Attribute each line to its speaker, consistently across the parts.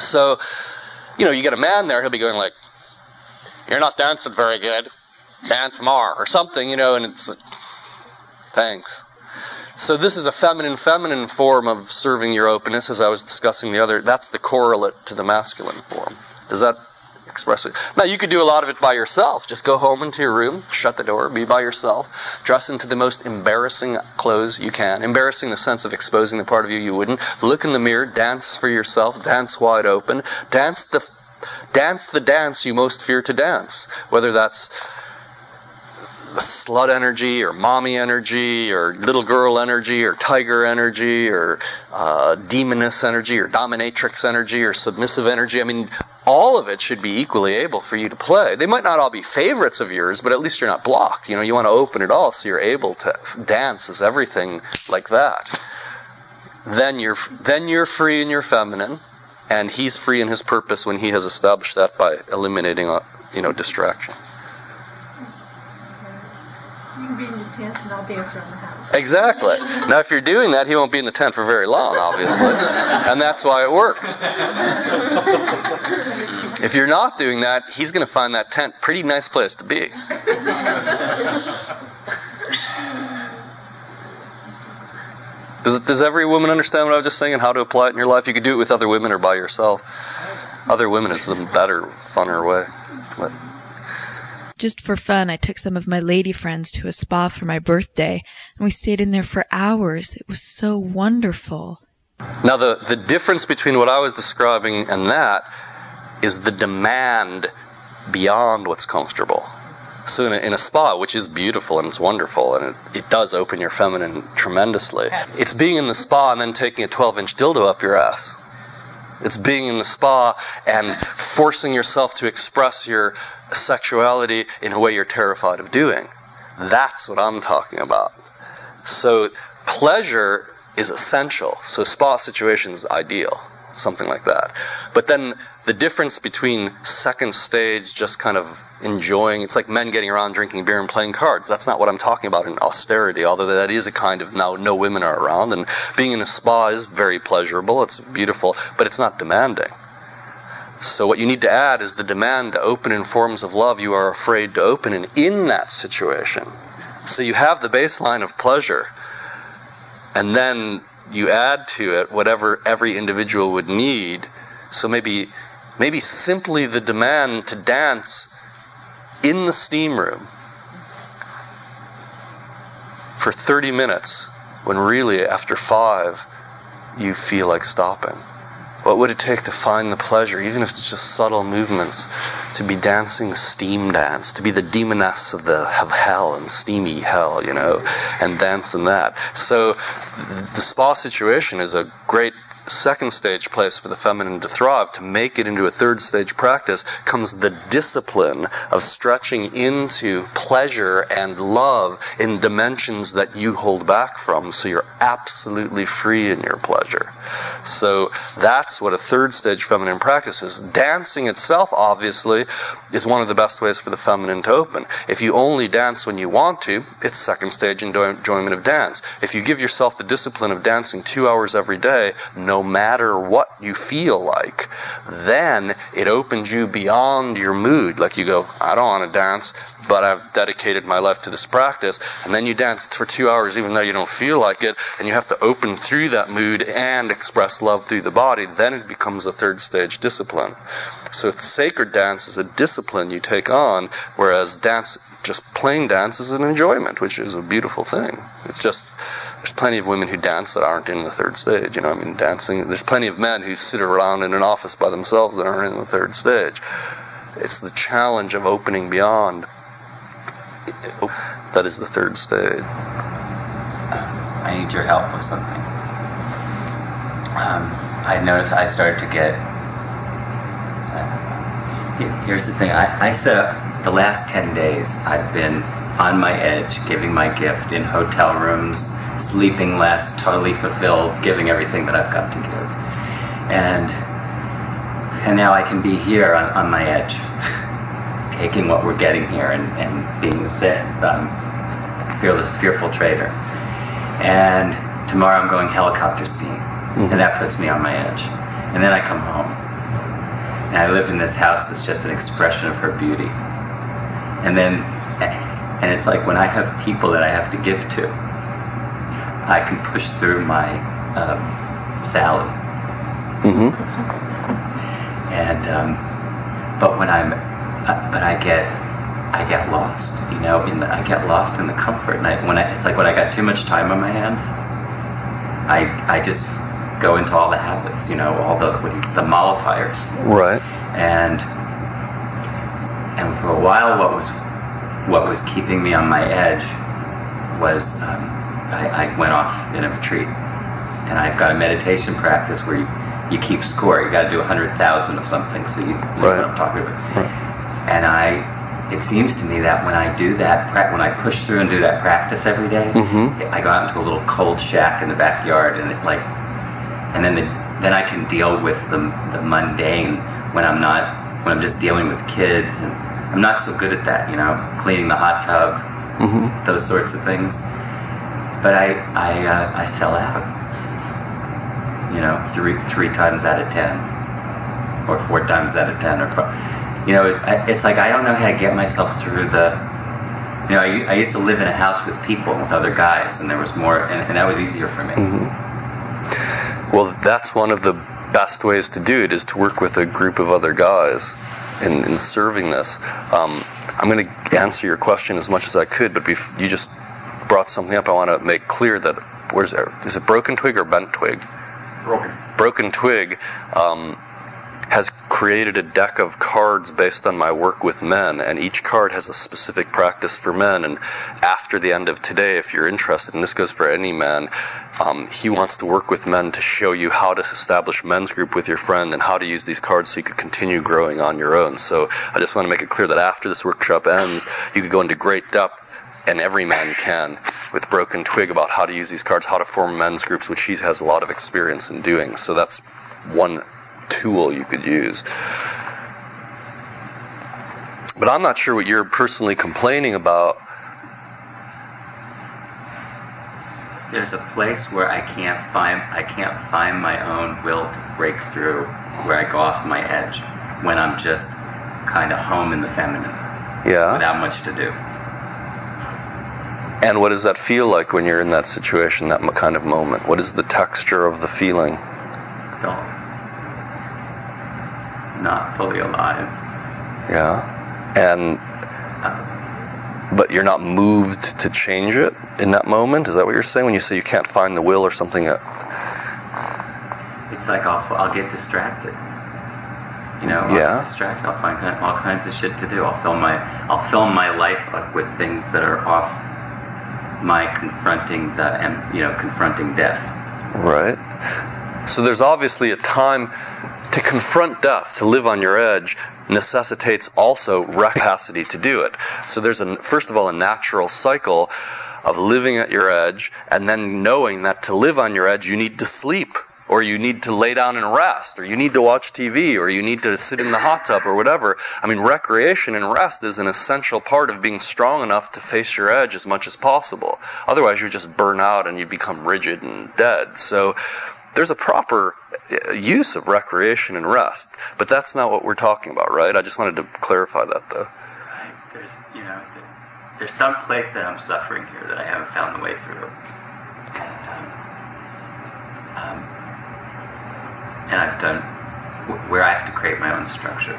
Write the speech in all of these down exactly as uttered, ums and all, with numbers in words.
Speaker 1: So, you know, you get a man there, he'll be going like, "You're not dancing very good. Dance more," or something, you know, and it's like, thanks. So this is a feminine, feminine form of serving your openness, as I was discussing the other. That's the correlate to the masculine form. Does that express it? Now, you could do a lot of it by yourself. Just go home into your room, shut the door, be by yourself, dress into the most embarrassing clothes you can. Embarrassing in the sense of exposing the part of you you wouldn't. Look in the mirror, dance for yourself, dance wide open. Dance the, dance the dance you most fear to dance. Whether that's slut energy, or mommy energy, or little girl energy, or tiger energy, or uh, demoness energy, or dominatrix energy, or submissive energy. I mean, all of it should be equally able for you to play. They might not all be favorites of yours, but at least you're not blocked. You know, you want to open it all so you're able to dance as everything like that. Then you're then you're free in your feminine, and he's free in his purpose when he has established that by eliminating, you know, distraction.
Speaker 2: You can be in your tent and I'll dance around the house.
Speaker 1: Exactly. Now, if you're doing that, he won't be in the tent for very long, obviously. And that's why it works. If you're not doing that, he's going to find that tent a pretty nice place to be. Does, does every woman understand what I was just saying and how to apply it in your life? You could do it with other women or by yourself. Other women is the better, funner way. But
Speaker 3: just for fun, I took some of my lady friends to a spa for my birthday, and we stayed in there for hours. It was so wonderful.
Speaker 1: Now, the, the difference between what I was describing and that is the demand beyond what's comfortable. So in a, in a spa, which is beautiful and it's wonderful, and it, it does open your feminine tremendously, it's being in the spa and then taking a twelve-inch dildo up your ass. It's being in the spa and forcing yourself to express your sexuality in a way you're terrified of doing. That's what I'm talking about. So pleasure is essential. So spa situation is ideal, something like that. But then the difference between second stage, just kind of enjoying, it's like men getting around drinking beer and playing cards. That's not what I'm talking about in austerity, although that is a kind of, now no women are around, and being in a spa is very pleasurable, it's beautiful, but it's not demanding. So what you need to add is the demand to open in forms of love you are afraid to open in, in that situation. So you have the baseline of pleasure, and then you add to it whatever every individual would need. So maybe maybe simply the demand to dance in the steam room for thirty minutes, when really after five you feel like stopping. What would it take to find the pleasure, even if it's just subtle movements, to be dancing the steam dance, to be the demoness of the of hell and steamy hell, you know, and dance in that. So the spa situation is a great second stage place for the feminine to thrive. To make it into a third stage practice comes the discipline of stretching into pleasure and love in dimensions that you hold back from, so you're absolutely free in your pleasure. So that's what a third stage feminine practice is. Dancing itself, obviously, is one of the best ways for the feminine to open. If you only dance when you want to, it's second stage enjoyment of dance. If you give yourself the discipline of dancing two hours every day, no matter what you feel like, then it opens you beyond your mood. Like you go, I don't want to dance, but I've dedicated my life to this practice. And then you dance for two hours even though you don't feel like it, and you have to open through that mood and express love through the body. Then it becomes a third stage discipline. So sacred dance is a discipline you take on, whereas dance, just plain dance, is an enjoyment, which is a beautiful thing. It's just, there's plenty of women who dance that aren't in the third stage. You know, I mean, dancing, there's plenty of men who sit around in an office by themselves that aren't in the third stage. It's the challenge of opening beyond that is the third stage.
Speaker 4: I need your help with something. Um, I noticed I started to get... Uh, here's the thing. I, I set up the last ten days. I've been on my edge, giving my gift in hotel rooms, sleeping less, totally fulfilled, giving everything that I've got to give. And and now I can be here on, on my edge, taking what we're getting here and, and being the same, um, fearless, fearful trader. And tomorrow I'm going helicopter skiing, mm-hmm. and that puts me on my edge. And then I come home, And I live in this house that's just an expression of her beauty. And then, and it's like when I have people that I have to give to, I can push through my um, Sally.
Speaker 1: Mm-hmm.
Speaker 4: And um, but when I'm, uh, but I get, I get lost. You know, in the, I get lost in the comfort. And I, when I, it's like when I got too much time on my hands, I I just go into all the habits. You know, all the the mollifiers.
Speaker 1: Right.
Speaker 4: And and for a while, what was what was keeping me on my edge was um, I, I went off in a retreat, and I've got a meditation practice where you, you keep score. You got to do a hundred thousand of something, so you know
Speaker 1: right.
Speaker 4: what I'm talking about.
Speaker 1: Right.
Speaker 4: And I, it seems to me that when I do that, when I push through and do that practice every day,
Speaker 1: mm-hmm.
Speaker 4: I go out into a little cold shack in the backyard, and it like, and then the, then I can deal with the the mundane when I'm not when I'm just dealing with kids, and I'm not so good at that, you know, cleaning the hot tub,
Speaker 1: mm-hmm.
Speaker 4: those sorts of things. But I I uh, I sell out, you know, three three times out of ten, or four times out of ten, or you know, it's, it's like I don't know how to get myself through the. You know, I, I used to live in a house with people, with other guys, and there was more, and, and that was easier for me.
Speaker 1: Mm-hmm. Well, that's one of the best ways to do it, is to work with a group of other guys in, in serving this. Um, I'm going to answer your question as much as I could, but bef- you just brought something up I want to make clear. That where's there? Is it Broken Twig or Bent Twig?
Speaker 4: Broken.
Speaker 1: Broken Twig um, has created a deck of cards based on my work with men, and each card has a specific practice for men. And after the end of today, if you're interested, and this goes for any man, um, he wants to work with men to show you how to establish men's group with your friend and how to use these cards so you could continue growing on your own. So I just want to make it clear that after this workshop ends, you could go into great depth, and every man can, with Broken Twig, about how to use these cards, how to form men's groups, which he has a lot of experience in doing. So that's one tool you could use. But I'm not sure what you're personally complaining about.
Speaker 4: There's a place where I can't find I can't find my own will to break through, where I go off my edge when I'm just kind of home in the feminine.
Speaker 1: Yeah.
Speaker 4: Without much to do.
Speaker 1: And what does that feel like when you're in that situation, that kind of moment? What is the texture of the feeling?
Speaker 4: Dull. Not fully alive.
Speaker 1: Yeah. And but you're not moved to change it in that moment? Is that what you're saying when you say you can't find the will or something? That...
Speaker 4: It's like I'll, I'll get distracted. You know, I'll
Speaker 1: yeah.
Speaker 4: get distracted. I'll find all kinds of shit to do. I'll fill my I'll fill my life up with things that are off my confronting the and you know confronting death.
Speaker 1: Right. So there's obviously a time to confront death, to live on your edge, necessitates also capacity to do it. So there's a first of all a natural cycle of living at your edge, and then knowing that to live on your edge you need to sleep, or you need to lay down and rest, or you need to watch T V, or you need to sit in the hot tub, or whatever. I mean, recreation and rest is an essential part of being strong enough to face your edge as much as possible. Otherwise, you just burn out and you become rigid and dead. So there's a proper use of recreation and rest, but that's not what we're talking about, right? I just wanted to clarify that, though.
Speaker 4: Right. There's, you know, there's some place that I'm suffering here that I haven't found the way through, and um, um, and I've done where I have to create my own structure.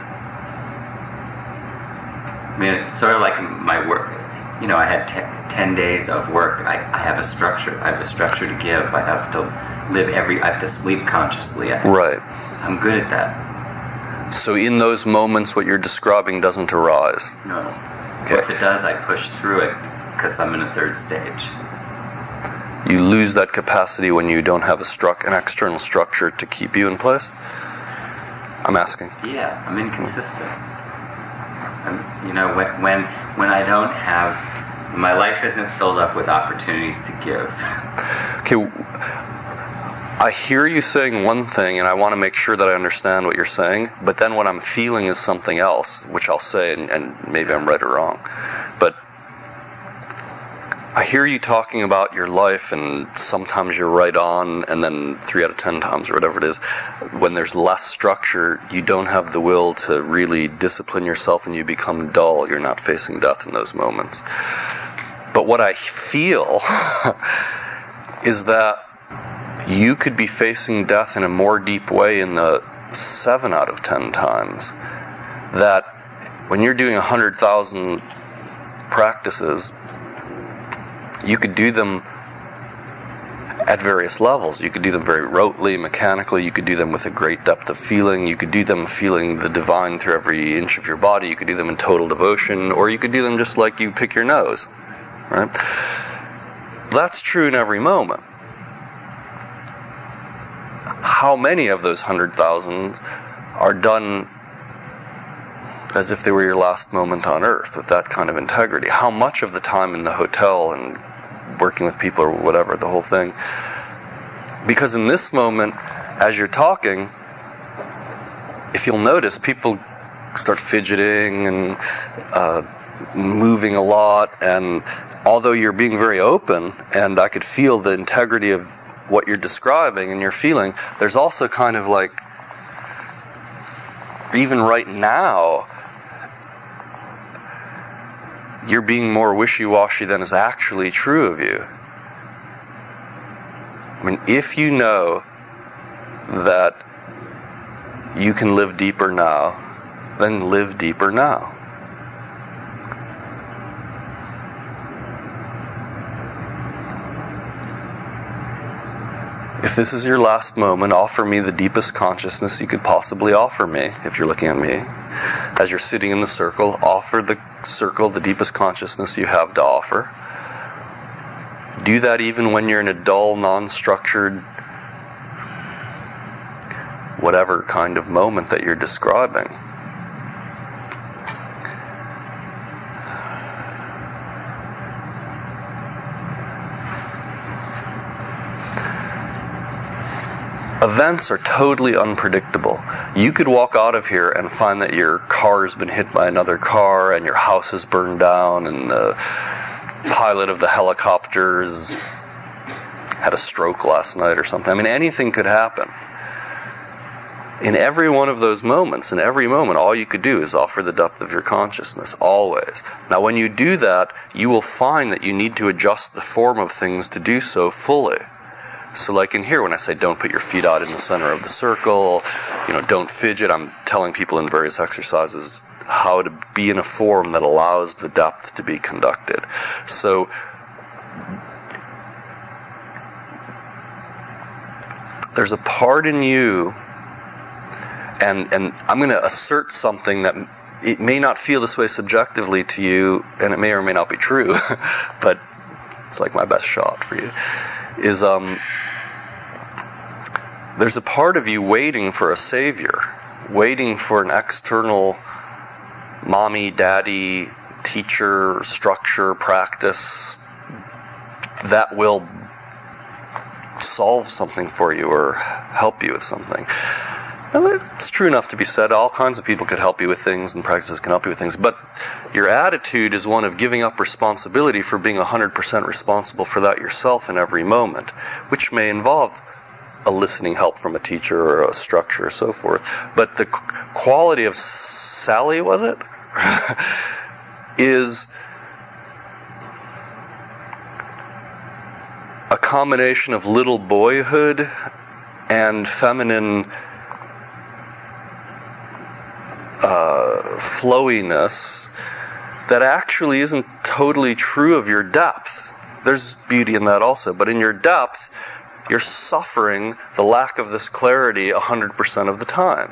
Speaker 4: I mean, it's sort of like my work. You know, I had te- ten days of work. I, I have a structure. I have a structure to give. I have to live every. I have to sleep consciously. I,
Speaker 1: right.
Speaker 4: I'm good at that.
Speaker 1: So in those moments, what you're describing doesn't arise.
Speaker 4: No.
Speaker 1: Okay.
Speaker 4: Or if it does, I push through it because I'm in a third stage.
Speaker 1: You lose that capacity when you don't have a struct, an external structure to keep you in place? I'm asking.
Speaker 4: Yeah, I'm inconsistent. I'm, you know, when, when when I don't have, my life isn't filled up with opportunities to give.
Speaker 1: Okay, I hear you saying one thing, and I want to make sure that I understand what you're saying, but then what I'm feeling is something else, which I'll say, and, and maybe I'm right or wrong. But I hear you talking about your life, and sometimes you're right on, and then three out of ten times, or whatever it is, when there's less structure, you don't have the will to really discipline yourself, and you become dull. You're not facing death in those moments. But what I feel is that you could be facing death in a more deep way in the seven out of ten times. That when you're doing one hundred thousand practices, you could do them at various levels. You could do them very rotely, mechanically. You could do them with a great depth of feeling. You could do them feeling the divine through every inch of your body. You could do them in total devotion, or you could do them just like you pick your nose, right? That's true in every moment. How many of those one hundred thousand are done as if they were your last moment on earth with that kind of integrity? How much of the time in the hotel and working with people or whatever, the whole thing? Because in this moment, as you're talking, if you'll notice, people start fidgeting and uh, moving a lot, and although you're being very open, and I could feel the integrity of what you're describing and you're feeling, there's also kind of like, even right now, you're being more wishy-washy than is actually true of you. I mean, if you know that you can live deeper now, then live deeper now. If this is your last moment, offer me the deepest consciousness you could possibly offer me. If you're looking at me, as you're sitting in the circle, offer the circle the deepest consciousness you have to offer. Do that even when you're in a dull, non-structured, whatever kind of moment that you're describing. Events are totally unpredictable. You could walk out of here and find that your car has been hit by another car, and your house is burned down, and the pilot of the helicopters had a stroke last night or something. I mean, anything could happen. In every one of those moments, in every moment, all you could do is offer the depth of your consciousness, always. Now, when you do that, you will find that you need to adjust the form of things to do so fully. So like in here, when I say don't put your feet out in the center of the circle, you know, don't fidget, I'm telling people in various exercises how to be in a form that allows the depth to be conducted. So there's a part in you, and, and I'm going to assert something that it may not feel this way subjectively to you, and it may or may not be true, but it's like my best shot for you, is um, there's a part of you waiting for a savior, waiting for an external mommy, daddy, teacher, structure, practice that will solve something for you or help you with something. Now, it's true enough to be said. All kinds of people could help you with things, and practices can help you with things. But your attitude is one of giving up responsibility for being one hundred percent responsible for that yourself in every moment, which may involve eliciting help from a teacher or a structure or so forth. But the quality of Sally, was it? is a combination of little boyhood and feminine uh, flowiness that actually isn't totally true of your depth. There's beauty in that also, but in your depth, you're suffering the lack of this clarity one hundred percent of the time.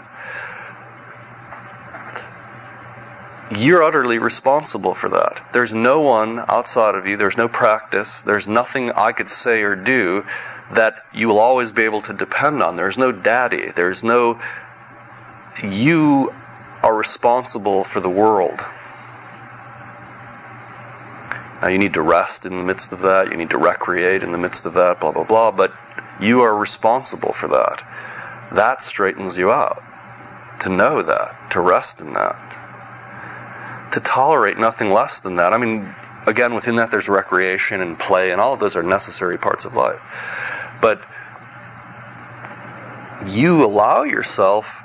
Speaker 1: You're utterly responsible for that. There's no one outside of you, there's no practice, there's nothing I could say or do that you will always be able to depend on. There's no daddy, there's no... You are responsible for the world. Now you need to rest in the midst of that, you need to recreate in the midst of that, blah, blah, blah, but you are responsible for that. That straightens you out. To know that, to rest in that. To tolerate nothing less than that. I mean, again, within that there's recreation and play, and all of those are necessary parts of life. But you allow yourself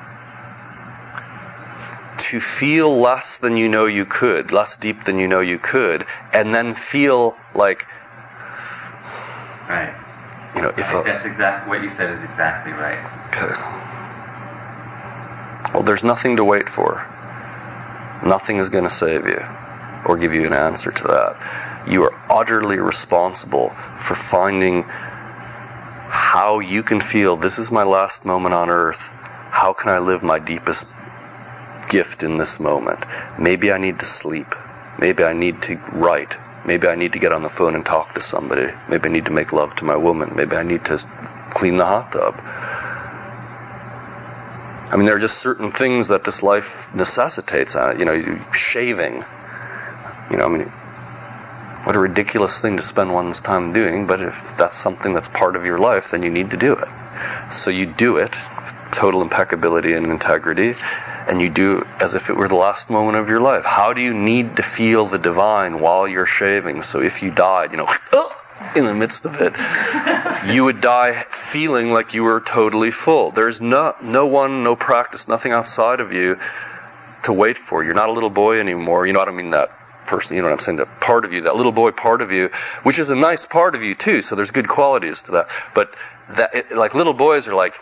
Speaker 1: to feel less than you know you could, less deep than you know you could, and then feel like,
Speaker 4: right.
Speaker 1: You know, if
Speaker 4: right.
Speaker 1: a,
Speaker 4: that's exactly what you said is exactly right.
Speaker 1: Okay. Well, there's nothing to wait for. Nothing is going to save you or give you an answer to that. You are utterly responsible for finding how you can feel, this is my last moment on earth. How can I live my deepest gift in this moment? Maybe I need to sleep. Maybe I need to write. Maybe I need to get on the phone and talk to somebody. Maybe I need to make love to my woman. Maybe I need to clean the hot tub. I mean, there are just certain things that this life necessitates. Uh, you know, shaving. You know, I mean, what a ridiculous thing to spend one's time doing, but if that's something that's part of your life, then you need to do it. So you do it with total impeccability and integrity, and you do it as if it were the last moment of your life. How do you need to feel the divine while you're shaving? So if you died, you know, in the midst of it, you would die feeling like you were totally full. There's no, no one, no practice, nothing outside of you to wait for. You're not a little boy anymore. You know what I mean? That person, you know what I'm saying? That part of you, that little boy part of you, which is a nice part of you too, so there's good qualities to that. But that, it, like little boys are like,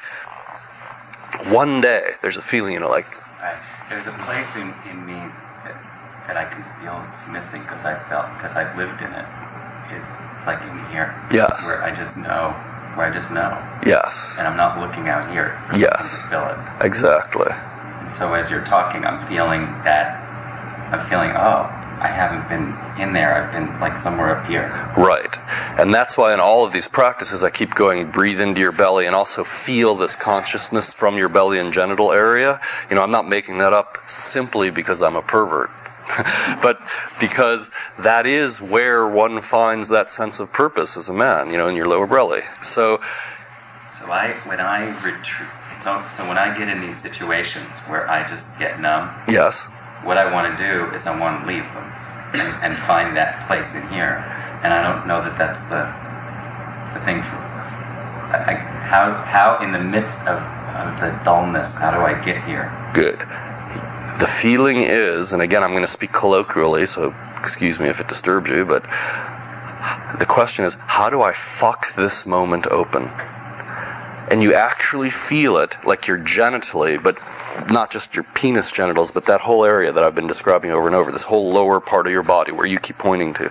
Speaker 1: one day, there's a feeling, you know, like...
Speaker 4: I, there's a place in, in me that, that I can feel it's missing because I felt, because I've lived in it. It's, it's like in here.
Speaker 1: Yes.
Speaker 4: Where I just know, where I just know.
Speaker 1: Yes.
Speaker 4: And I'm not looking out here for
Speaker 1: yes.
Speaker 4: to fill it.
Speaker 1: Exactly.
Speaker 4: And so as you're talking, I'm feeling that, I'm feeling, oh, I haven't been in there. I've been like somewhere up here.
Speaker 1: Right. And that's why in all of these practices I keep going, breathe into your belly and also feel this consciousness from your belly and genital area. You know, I'm not making that up simply because I'm a pervert. But because that is where one finds that sense of purpose as a man, you know, in your lower belly. So
Speaker 4: So I, when I retreat, so, so when I get in these situations where I just get numb.
Speaker 1: Yes.
Speaker 4: What I want to do is I want to leave them and, and find that place in here. And I don't know that that's the the thing. For, I, how, how in the midst of, of the dullness, how do I get here?
Speaker 1: Good. The feeling is, and again I'm going to speak colloquially, so excuse me if it disturbs you, but the question is, how do I fuck this moment open? And you actually feel it, like you're genitally, but not just your penis genitals, but that whole area that I've been describing over and over, this whole lower part of your body where you keep pointing to.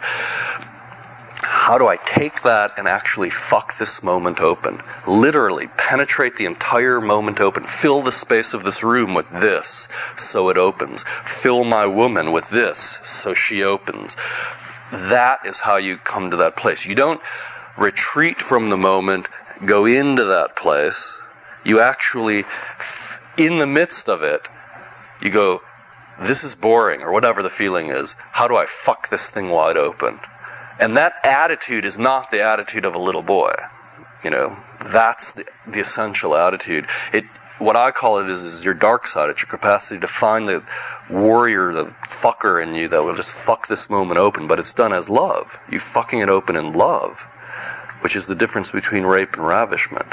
Speaker 1: How do I take that and actually fuck this moment open? Literally penetrate the entire moment open. Fill the space of this room with this, so it opens. Fill my woman with this, so she opens. That is how you come to that place. You don't retreat from the moment, go into that place. You actually, in the midst of it, you go, this is boring, or whatever the feeling is. How do I fuck this thing wide open? And that attitude is not the attitude of a little boy. You know, that's the, the essential attitude. It, what I call it is, is your dark side. It's your capacity to find the warrior, the fucker in you that will just fuck this moment open, but it's done as love. You fucking it open in love, which is the difference between rape and ravishment.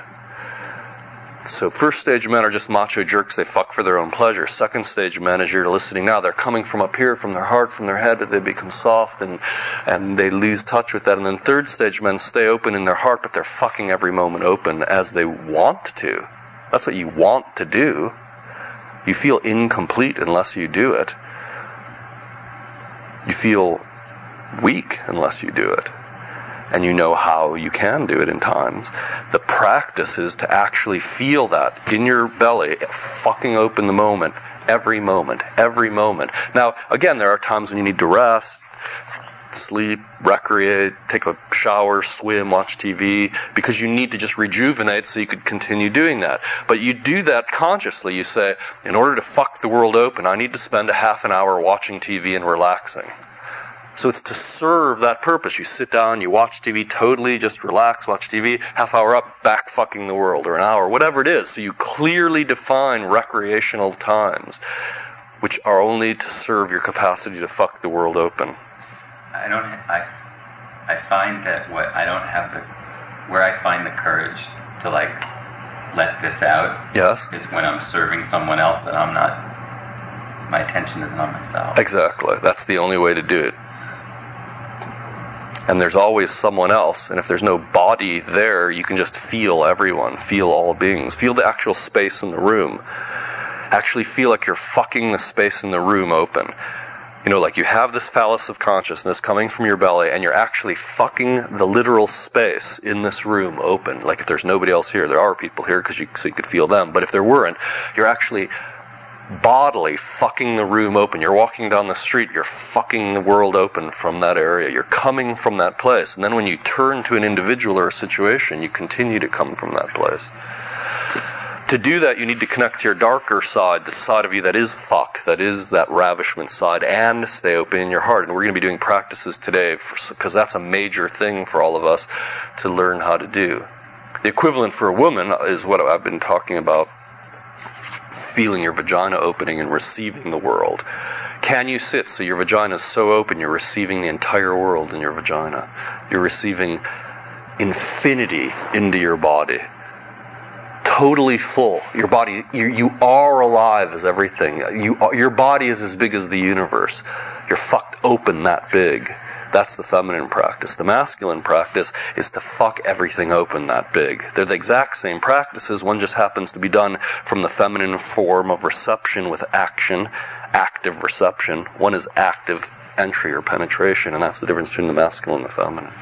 Speaker 1: So first stage men are just macho jerks. They fuck for their own pleasure. Second stage men, as you're listening now, they're coming from up here, from their heart, from their head, but they become soft and and they lose touch with that. And then third stage men stay open in their heart, but they're fucking every moment open as they want to. That's what you want to do. You feel incomplete unless you do it. You feel weak unless you do it. And you know how you can do it in times. The practice is to actually feel that in your belly, fucking open the moment, every moment, every moment. Now, again, there are times when you need to rest, sleep, recreate, take a shower, swim, watch T V, because you need to just rejuvenate so you could continue doing that. But you do that consciously. You say, in order to fuck the world open, I need to spend a half an hour watching T V and relaxing. So it's to serve that purpose. You sit down, you watch T V, totally just relax, watch T V, half hour up, back fucking the world, or an hour, whatever it is. So you clearly define recreational times, which are only to serve your capacity to fuck the world open.
Speaker 4: I, I don't. I I find that what I don't have the where I find the courage to like let this out.
Speaker 1: Yes.
Speaker 4: Is when I'm serving someone else and I'm not. My attention isn't on myself.
Speaker 1: Exactly. That's the only way to do it. And there's always someone else, and if there's no body there, you can just feel everyone, feel all beings, feel the actual space in the room. Actually feel like you're fucking the space in the room open. You know, like you have this phallus of consciousness coming from your belly, and you're actually fucking the literal space in this room open. Like if there's nobody else here, there are people here, because you, so you could feel them. But if there weren't, you're actually bodily fucking the room open. You're walking down the street, you're fucking the world open from that area. You're coming from that place. And then when you turn to an individual or a situation, you continue to come from that place. To do that, you need to connect to your darker side, the side of you that is fuck, that is that ravishment side, and stay open in your heart. And we're going to be doing practices today, because that's a major thing for all of us to learn how to do. The equivalent for a woman is what I've been talking about, feeling your vagina opening and receiving the world. Can you sit so your vagina is so open you're receiving the entire world in your vagina? You're receiving infinity into your body. Totally full. Your body, you, you are alive as everything. You, your body is as big as the universe. You're fucked open that big. That's the feminine practice. The masculine practice is to fuck everything open that big. They're the exact same practices. One just happens to be done from the feminine form of reception with action, active reception. One is active entry or penetration, and that's the difference between the masculine and the feminine.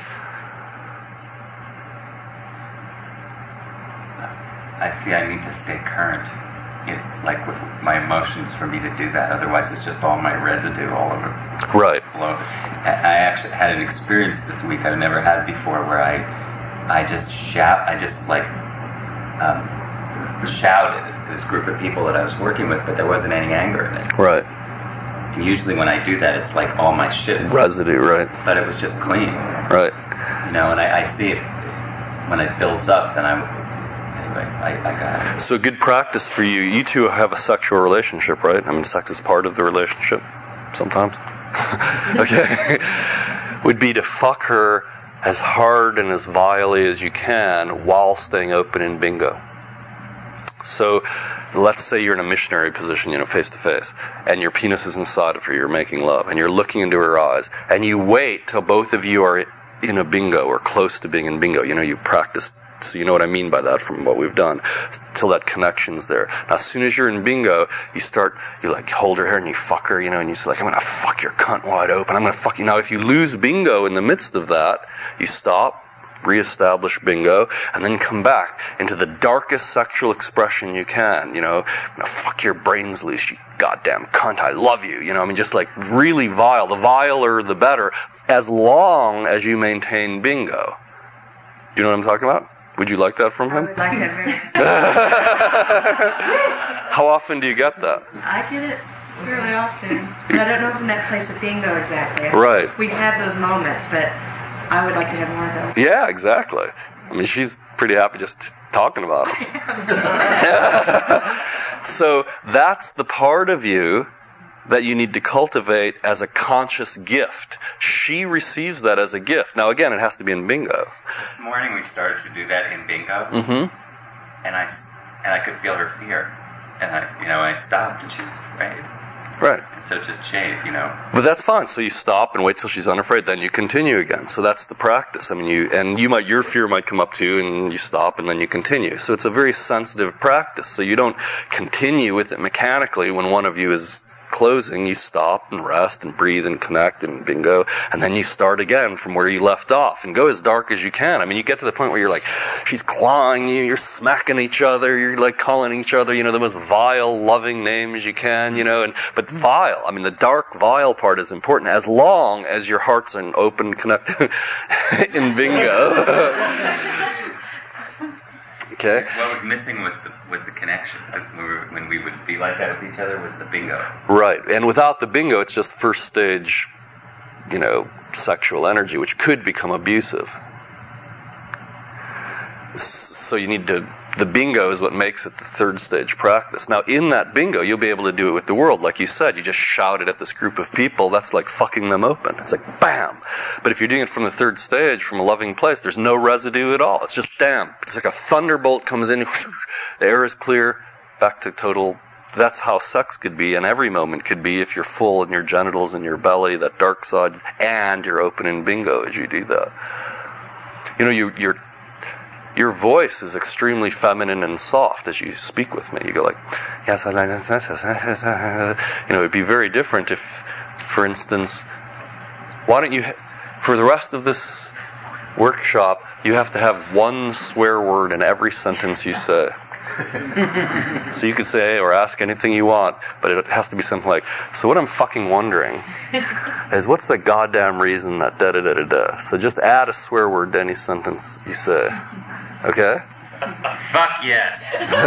Speaker 4: I see I need to stay current, it, like with my emotions, for me to do that. Otherwise, it's just all my residue all over.
Speaker 1: Right.
Speaker 4: Below. I actually had an experience this week I've never had before, where I, I just shout, I just like um, shouted at this group of people that I was working with, but there wasn't any anger in it.
Speaker 1: Right.
Speaker 4: And usually when I do that, it's like all my shit.
Speaker 1: Residue, right.
Speaker 4: But it was just clean.
Speaker 1: Right.
Speaker 4: You know, and I, I see it when it builds up, then I'm. I, I got it.
Speaker 1: So good practice for you. You two have a sexual relationship, right? I mean, sex is part of the relationship sometimes. Okay. Would be to fuck her as hard and as vilely as you can while staying open in bingo. So let's say you're in a missionary position, you know, face to face, and your penis is inside of her, you're making love, and you're looking into her eyes, and you wait till both of you are in a bingo or close to being in bingo. You know, you practice. So you know what I mean by that from what we've done, till that connection's there. Now, as soon as you're in bingo, you start, you like hold her hair and you fuck her, you know, and you say like, I'm going to fuck your cunt wide open. I'm going to fuck you. Now, if you lose bingo in the midst of that, you stop, reestablish bingo, and then come back into the darkest sexual expression you can. You know, I'm going to fuck your brains loose, you goddamn cunt. I love you. You know, I mean, just like really vile. The viler, the better, as long as you maintain bingo. Do you know what I'm talking about? Would you like that from him?
Speaker 5: I would like that very much.
Speaker 1: How often do you get that?
Speaker 5: I get it fairly often. But I don't know from that place of bingo exactly.
Speaker 1: Right.
Speaker 5: We have those moments, but I would like to have more of those.
Speaker 1: Yeah, exactly. I mean, she's pretty happy just talking about it. So that's the part of you that you need to cultivate as a conscious gift. She receives that as a gift. Now, again, it has to be in bingo.
Speaker 4: This morning we started to do that in bingo,
Speaker 1: Mm-hmm.
Speaker 4: and I and I could feel her fear, and I, you know, I stopped, and she was afraid.
Speaker 1: Right.
Speaker 4: And so it just changed, you know.
Speaker 1: But that's fine. So you stop and wait till she's unafraid, then you continue again. So that's the practice. I mean, you and you might your fear might come up too, and you stop and then you continue. So it's a very sensitive practice. So you don't continue with it mechanically when one of you is closing. You stop and rest and breathe and connect and bingo, and then you start again from where you left off and go as dark as you can. I mean, you get to the point where you're like, she's clawing you, you're smacking each other, you're like calling each other, you know, the most vile, loving names you can, you know, and but vile, I mean, the dark, vile part is important as long as your heart's an open, connected in bingo. Okay.
Speaker 4: What was missing was the was the connection. When we, were, when we would be like that with each other was the bingo.
Speaker 1: Right. And without the bingo, it's just first stage, you know, sexual energy, which could become abusive. So you need to the bingo is what makes it the third stage practice. Now, in that bingo, you'll be able to do it with the world. Like you said, you just shout it at this group of people. That's like fucking them open. It's like, bam. But if you're doing it from the third stage, from a loving place, there's no residue at all. It's just, damn. It's like a thunderbolt comes in. The air is clear. Back to total. That's how sex could be, and every moment could be if you're full in your genitals and your belly, that dark side, and you're open in bingo as you do that. You know, you, you're Your voice is extremely feminine and soft as you speak with me. You go like, yes, I like this. You know, it'd be very different if, for instance, why don't you, for the rest of this workshop, you have to have one swear word in every sentence you say. So you could say or ask anything you want, but it has to be something like, so what I'm fucking wondering is what's the goddamn reason that da da da da da. So just add a swear word to any sentence you say. Okay?
Speaker 4: Fuck yes.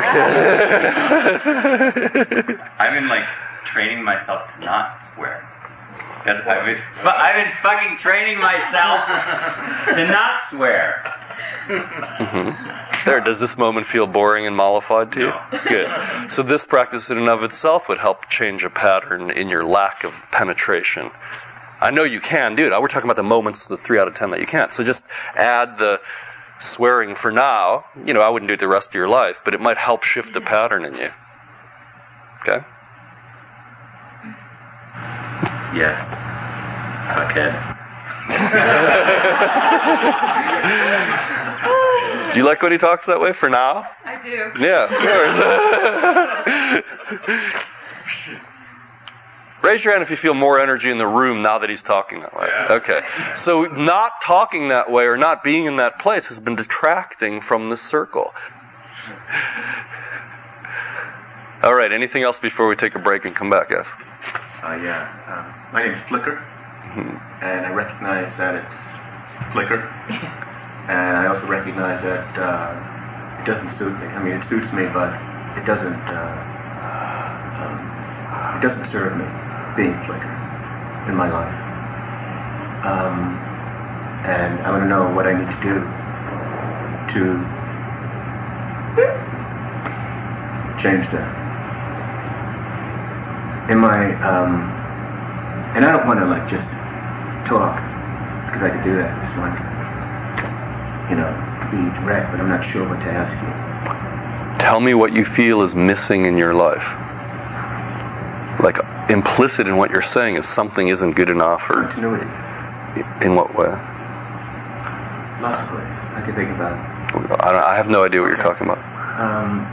Speaker 1: Okay.
Speaker 4: I've been like training myself to not swear. That's I've been, but I've been fucking training myself to not swear.
Speaker 1: Mm-hmm. There, does this moment feel boring and mollified to you?
Speaker 4: No.
Speaker 1: Good. So this practice in and of itself would help change a pattern in your lack of penetration. I know you can do it. We're talking about the moments, the three out of ten that you can't. So just add the swearing for now. You know, I wouldn't do it the rest of your life, but it might help shift a pattern in you. Okay?
Speaker 4: Yes. Fuckhead.
Speaker 1: Do you like when he talks that way for now?
Speaker 2: I do.
Speaker 1: Yeah, of course. Raise your hand if you feel more energy in the room now that he's talking that way.
Speaker 6: Yeah.
Speaker 1: Okay. So not talking that way or not being in that place has been detracting from the circle. All right, anything else before we take a break and come back, guys?
Speaker 6: Uh, yeah. Uh, my name is Flicker, mm-hmm. and I recognize that it's Flicker, and I also recognize that uh, it doesn't suit me. I mean, it suits me, but it doesn't. Uh, um, it doesn't serve me being Flicker in my life. Um, and I want to know what I need to do to change that. In my, um, and I don't want to like just talk, because I could do that. I just want to, you know, be direct, but I'm not sure what to ask you.
Speaker 1: Tell me what you feel is missing in your life. Like, implicit in what you're saying is something isn't good enough, or...
Speaker 6: Continuity.
Speaker 1: In what way?
Speaker 6: Lots of ways. I can think about...
Speaker 1: I, don't, I have no idea what you're talking about.
Speaker 6: Um...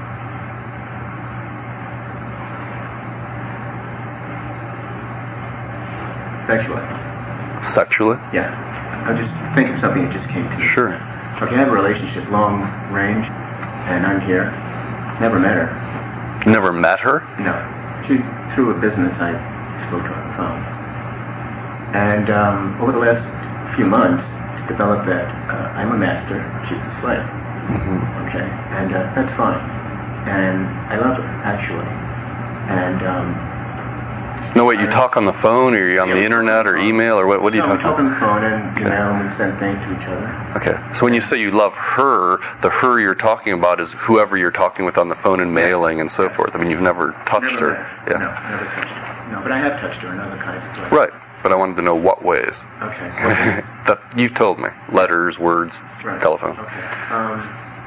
Speaker 6: Sexually.
Speaker 1: Sexually?
Speaker 6: Yeah. I'm just thinking of something that just came to me.
Speaker 1: Sure.
Speaker 6: Okay, I have a relationship, long range, and I'm here. Never met her.
Speaker 1: Never met her?
Speaker 6: No. She, through a business, I spoke to her on the phone. And um, over the last few months, it's developed that uh, I'm a master, she's a slave. Mm-hmm. Okay? And uh, that's fine. And I love her, actually. And, um...
Speaker 1: No, wait, you talk on the phone, or you're on
Speaker 6: yeah,
Speaker 1: the internet, or email, or what, what do you
Speaker 6: no,
Speaker 1: talk
Speaker 6: we talk
Speaker 1: about?
Speaker 6: on the phone and email, and we send things to each other.
Speaker 1: Okay, so when you say you love her, the her you're talking about is whoever you're talking with on the phone and mailing yes. and so yes. forth. I mean, you've never touched
Speaker 6: never
Speaker 1: her.
Speaker 6: Met.
Speaker 1: Yeah.
Speaker 6: No, never touched her. No, but I have touched her in other kinds of ways.
Speaker 1: Right, but I wanted to know what ways.
Speaker 6: Okay. What ways?
Speaker 1: That you've told me. Letters, words,
Speaker 6: right.
Speaker 1: telephone.
Speaker 6: Okay. Um,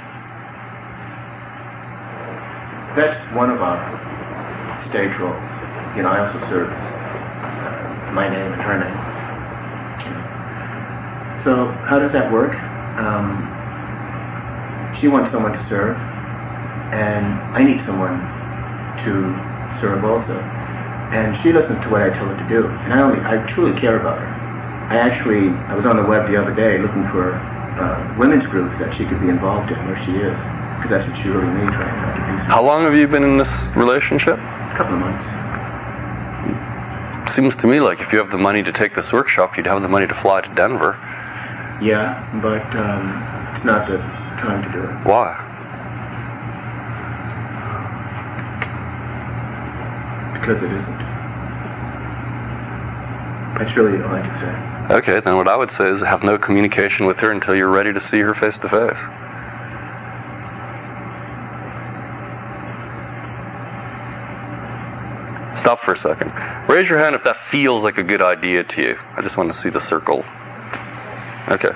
Speaker 6: that's one of our stage roles. You know, I also serve as uh, my name and her name. You know. So how does that work? Um, she wants someone to serve, and I need someone to serve also. And she listens to what I tell her to do, and I only, I truly care about her. I actually, I was on the web the other day looking for uh, women's groups that she could be involved in where she is, because that's what she really needs right now to do something.
Speaker 1: How long have you been in this relationship?
Speaker 6: A couple of months.
Speaker 1: Seems to me like if you have the money to take this workshop, you'd have the money to fly to Denver.
Speaker 6: Yeah, but um, it's not the time to do it.
Speaker 1: Why?
Speaker 6: Because it isn't. That's really all I can say.
Speaker 1: Okay, then what I would say is have no communication with her until you're ready to see her face to face. Stop for a second. Raise your hand if that feels like a good idea to you. I just want to see the circle. Okay.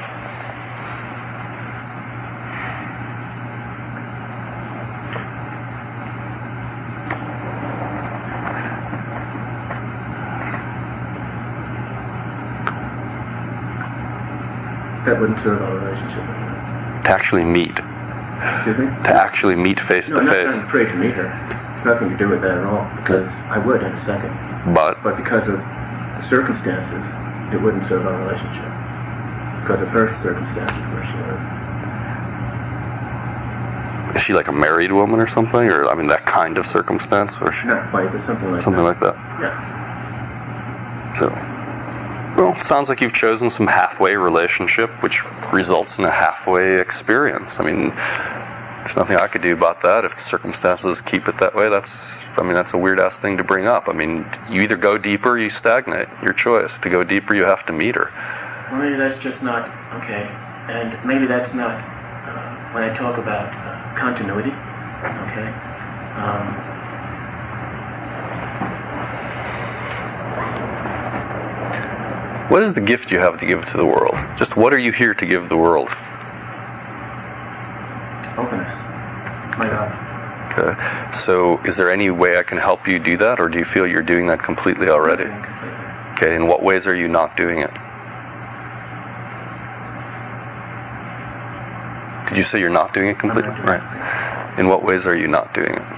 Speaker 6: That wouldn't serve our relationship.
Speaker 1: To actually meet.
Speaker 6: Excuse me?
Speaker 1: To actually meet face
Speaker 6: no,
Speaker 1: to
Speaker 6: I'm
Speaker 1: face.
Speaker 6: not, I'm afraid to meet her. It's nothing to do with that at all, because I would in a second.
Speaker 1: But?
Speaker 6: But because of the circumstances, it wouldn't serve our relationship. Because of her circumstances where she lives.
Speaker 1: Is she like a married woman or something? Or, I mean, that kind of circumstance? Or she,
Speaker 6: Not quite, but something like
Speaker 1: something
Speaker 6: that.
Speaker 1: like that.
Speaker 6: Yeah.
Speaker 1: So, well, it sounds like you've chosen some halfway relationship, which results in a halfway experience. I mean, there's nothing I could do about that. If the circumstances keep it that way, that's, I mean, that's a weird-ass thing to bring up. I mean, you either go deeper or you stagnate. Your choice. To go deeper, you have to meet her.
Speaker 6: Well, maybe that's just not, okay, and maybe that's not, uh, when I talk about uh, continuity, okay, um,
Speaker 1: what is the gift you have to give to the world? Just what are you here to give the world?
Speaker 6: openness, my God.
Speaker 1: Okay. So is there any way I can help you do that, or do you feel you're doing that completely already?
Speaker 6: Doing completely.
Speaker 1: Okay, in what ways are you not doing it? Did you say you're not doing it completely?
Speaker 6: I'm not doing
Speaker 1: Right. In what ways are you not doing it?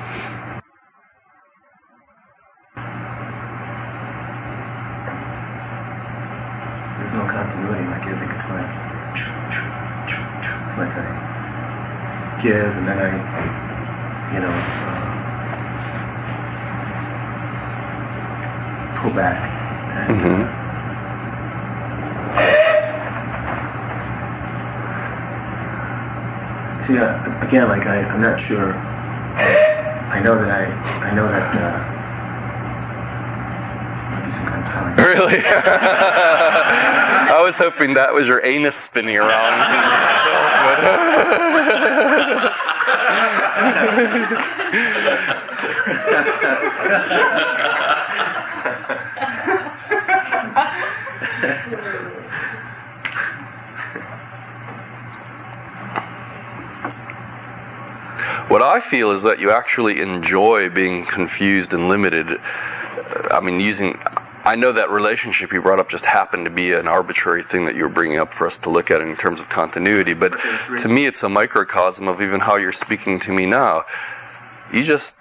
Speaker 6: There's no continuity, like I think it's like, it's like I give and then I, you know, uh, pull back. And,
Speaker 1: Mm-hmm.
Speaker 6: uh, see, uh, again, like I, I'm not sure. I know that I, I know that. Uh, might be some kind of sign.
Speaker 1: Really? I was hoping that was your anus spinning around. What I feel is that you actually enjoy being confused and limited. I mean, using... I know that relationship you brought up just happened to be an arbitrary thing that you were bringing up for us to look at in terms of continuity, but to me it's a microcosm of even how you're speaking to me now. You just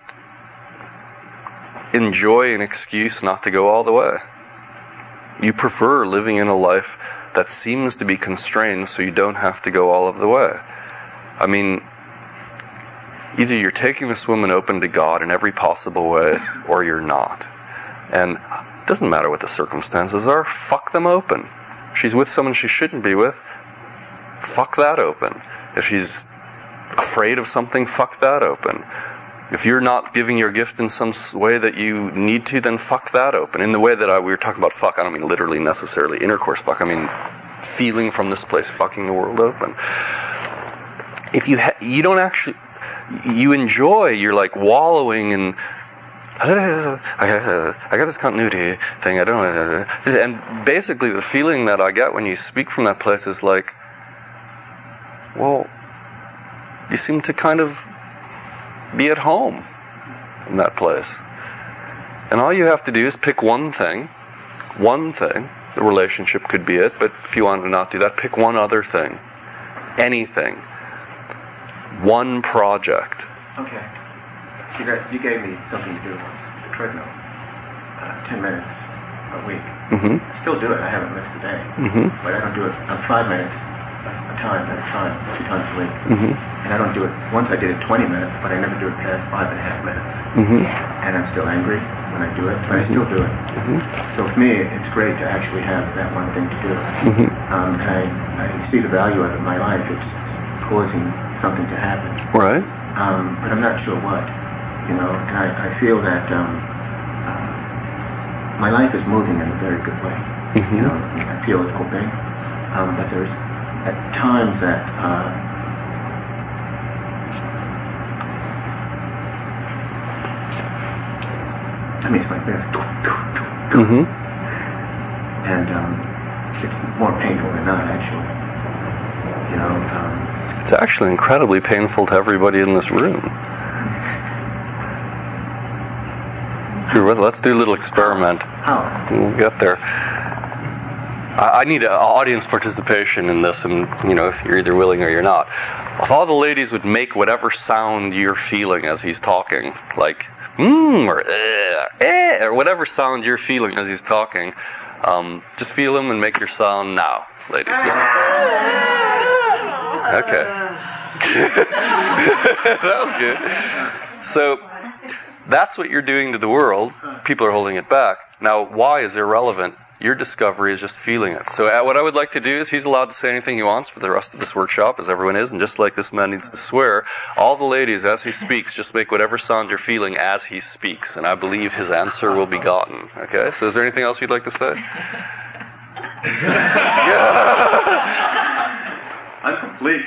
Speaker 1: enjoy an excuse not to go all the way. You prefer living in a life that seems to be constrained so you don't have to go all of the way. I mean, either you're taking this woman open to God in every possible way, or you're not. And it doesn't matter what the circumstances are, fuck them open. If she's with someone she shouldn't be with, fuck that open. If she's afraid of something, fuck that open. If you're not giving your gift in some way that you need to, then fuck that open. In the way that I, we were talking about fuck, I don't mean literally necessarily intercourse fuck, I mean feeling from this place, fucking the world open. If you ha- you don't actually, you enjoy, you're like wallowing in, I got this continuity thing, I don't know, and basically the feeling that I get when you speak from that place is like, well, you seem to kind of be at home in that place. And all you have to do is pick one thing, one thing, the relationship could be it, but if you want to not do that, pick one other thing, anything, one project.
Speaker 6: Okay. You, got, you gave me something to do once, the treadmill, uh, ten minutes a week.
Speaker 1: Mm-hmm.
Speaker 6: I still do it. I haven't missed a day.
Speaker 1: Mm-hmm.
Speaker 6: But I don't do it on five minutes a time at a time, two times a week.
Speaker 1: Mm-hmm.
Speaker 6: And I don't do it, once I did it twenty minutes, but I never do it past five and a half minutes.
Speaker 1: Mm-hmm.
Speaker 6: And I'm still angry when I do it, but I still do it.
Speaker 1: Mm-hmm.
Speaker 6: So for me, it's great to actually have that one thing to do.
Speaker 1: Mm-hmm.
Speaker 6: Um, and I, I see the value of it in my life. It's causing something to happen.
Speaker 1: Right.
Speaker 6: Um, but I'm not sure what, you know, and I, I feel that um, uh, my life is moving in a very good way.
Speaker 1: Mm-hmm.
Speaker 6: You know, I feel it opening, um, but there's at times that uh, I mean, it's like this.
Speaker 1: Mm-hmm.
Speaker 6: And um, it's more painful than not, actually. You know, um,
Speaker 1: it's actually incredibly painful to everybody in this room. Here, let's do a little experiment.
Speaker 6: How?
Speaker 1: We'll get there. I, I need a, audience participation in this, and you know, if you're either willing or you're not. If all the ladies would make whatever sound you're feeling as he's talking, like mmm or eh, eh, or whatever sound you're feeling as he's talking, um, just feel him and make your sound now, ladies. Just... Okay. That was good. So that's what you're doing to the world. People are holding it back. Now, why is irrelevant? Your discovery is just feeling it. So uh, what I would like to do is he's allowed to say anything he wants for the rest of this workshop, as everyone is, and just like this man needs to swear, all the ladies, as he speaks, just make whatever sound you're feeling as he speaks, and I believe his answer will be gotten. Okay? So is there anything else you'd like to say?
Speaker 6: I'm complete.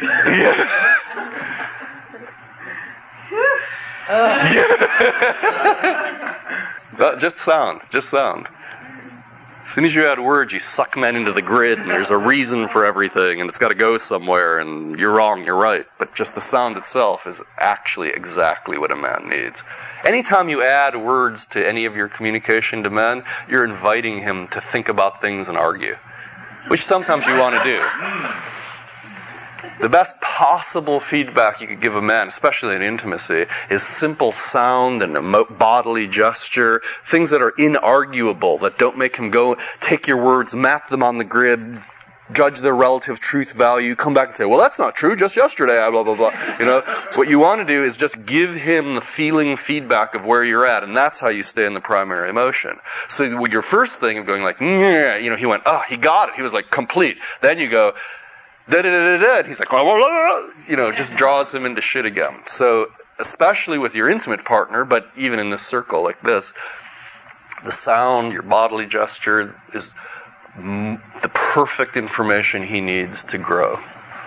Speaker 1: uh, just sound. Just sound. As soon as you add words, you suck men into the grid, and there's a reason for everything, and it's got to go somewhere, and you're wrong, you're right. But just the sound itself is actually exactly what a man needs. Anytime you add words to any of your communication to men, you're inviting him to think about things and argue, which sometimes you want to do. The best possible feedback you could give a man, especially in intimacy, is simple sound and emo- bodily gesture, things that are inarguable, that don't make him go, take your words, map them on the grid, judge their relative truth value, come back and say, well, that's not true, just yesterday, blah, blah, blah. You know, what you want to do is just give him the feeling feedback of where you're at, and that's how you stay in the primary emotion. So with your first thing of going like, you know, he went, oh, he got it, he was like complete. Then you go, da da da da da. He's like, you know, just draws him into shit again. So, especially with your intimate partner, but even in this circle like this, the sound, your bodily gesture is m- the perfect information he needs to grow.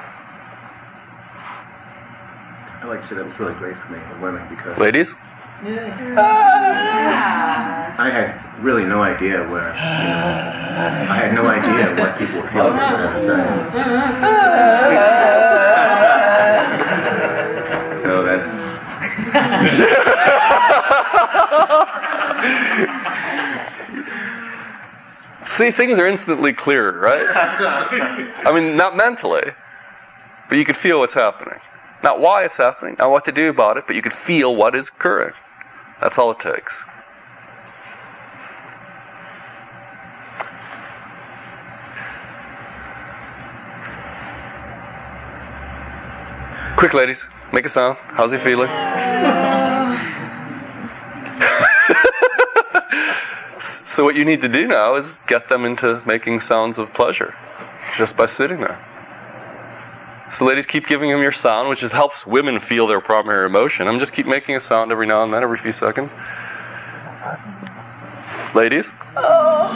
Speaker 6: I like to say that was really great for me and women because...
Speaker 1: Ladies?
Speaker 6: I had really no idea where, you know, I had no idea what people were feeling what I was saying. So that's...
Speaker 1: See, things are instantly clearer, right? I mean, not mentally, but you could feel what's happening. Not why it's happening, not what to do about it, but you could feel what is occurring. That's all it takes. Quick, ladies, make a sound. How's he feeling? So what you need to do now is get them into making sounds of pleasure, just by sitting there. So ladies, keep giving him your sound, which just helps women feel their primary emotion. I'm just keep making a sound every now and then, every few seconds. Ladies?
Speaker 6: Oh.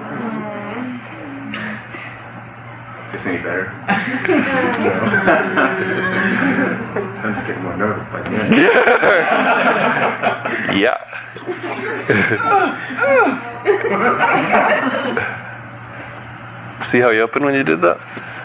Speaker 6: This any better? I'm just getting more nervous by the end.
Speaker 1: Yeah. See how you opened when you did that?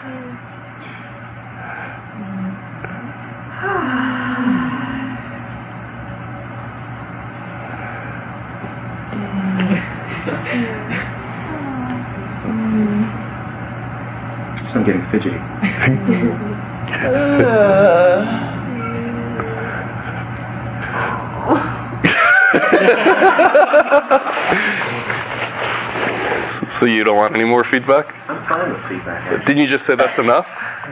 Speaker 6: So I'm getting fidgety.
Speaker 1: So you don't want any more feedback?
Speaker 6: I'm fine with feedback, actually.
Speaker 1: Didn't you just say that's enough?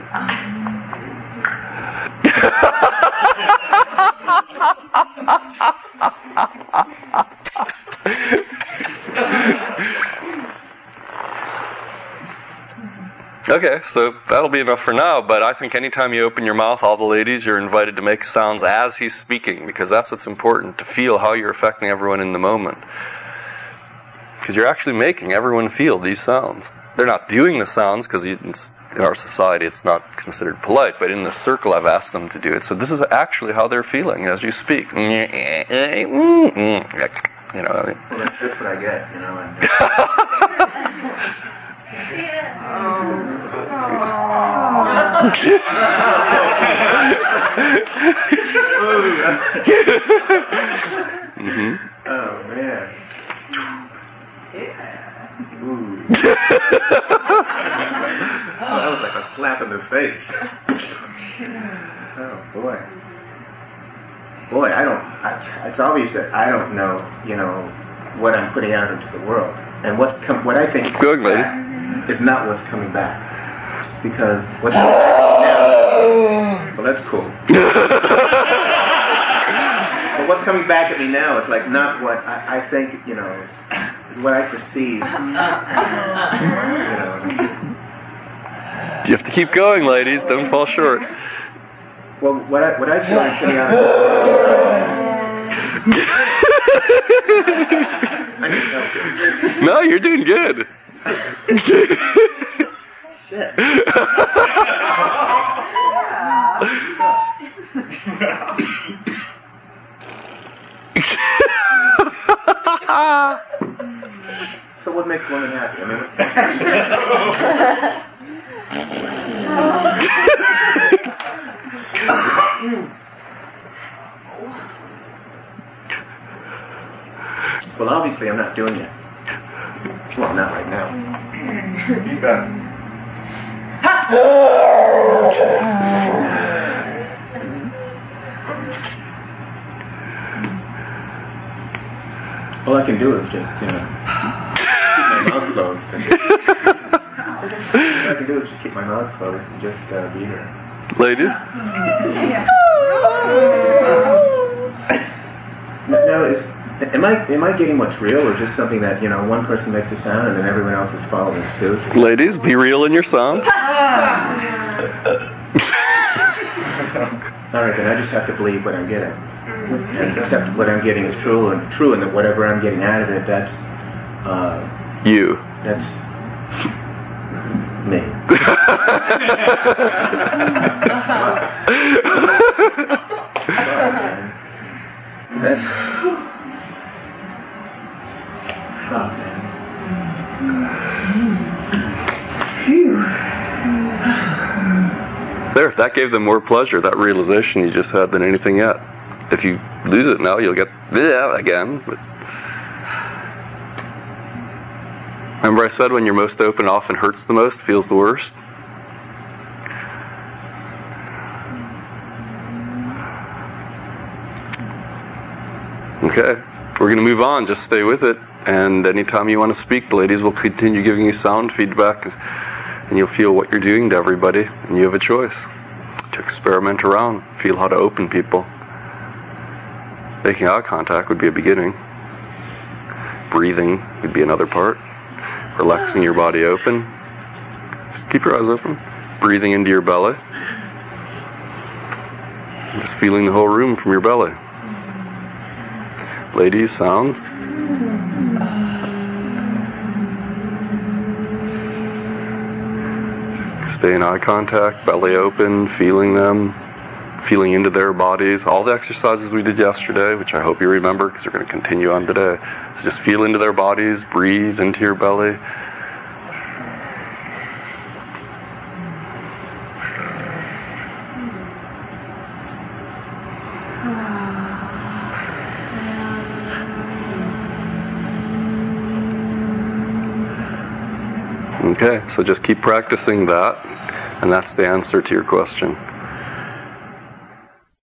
Speaker 1: Okay, so that'll be enough for now, but I think anytime you open your mouth, all the ladies, you're invited to make sounds as he's speaking, because that's what's important, to feel how you're affecting everyone in the moment. Because you're actually making everyone feel these sounds. They're not doing the sounds, because in our society it's not considered polite, but in the circle I've asked them to do it. So this is actually how they're feeling as you speak. You know, I mean,
Speaker 6: Well, that's, that's what I get, you know. And,
Speaker 1: mm-hmm.
Speaker 6: oh man. Ooh. Oh, that was like a slap in the face. Oh boy. Boy, I don't. I, it's obvious that I don't know, you know, what I'm putting out into the world, and what's com- what I think is
Speaker 1: Good,
Speaker 6: coming back is not what's coming back, because what's coming back now. Well, that's cool. But what's coming back at me now is like not what I, I think, you know, is what I perceive. You know.
Speaker 1: You have to keep going, ladies. Don't fall short.
Speaker 6: Well, what I what I feel I'm putting out into I need help here.
Speaker 1: No, you're doing good.
Speaker 6: Shit. So what makes women happy? I mean, well, obviously I'm not doing it. Well, not right now. You got it. All I can do is just, you know, keep my mouth closed. And all I can do is just keep my mouth closed and just uh, be here.
Speaker 1: Ladies?
Speaker 6: Now, is, am I am I getting what's real, or just something that, you know, one person makes a sound and then everyone else is following suit?
Speaker 1: Ladies, be real in your song.
Speaker 6: All right, then I just have to believe what I'm getting. And accept what I'm getting is true, and true, and that whatever I'm getting out of it, that's uh,
Speaker 1: You.
Speaker 6: that's me. That's oh, man.
Speaker 1: There, that gave them more pleasure, that realization you just had, than anything yet. If you lose it now, you'll get yeah again. But remember I said when you're most open, often hurts the most, feels the worst? Okay, we're going to move on. Just stay with it. And anytime you want to speak, the ladies will continue giving you sound feedback, and you'll feel what you're doing to everybody, and you have a choice to experiment around, feel how to open people. Making eye contact would be a beginning. Breathing would be another part. Relaxing your body open. Just keep your eyes open. Breathing into your belly. And just feeling the whole room from your belly. Ladies, sound. Stay in eye contact, belly open, feeling them. Feeling into their bodies, all the exercises we did yesterday, which I hope you remember because we're going to continue on today. So just feel into their bodies, breathe into your belly. Okay, so just keep practicing that, and that's the answer to your question.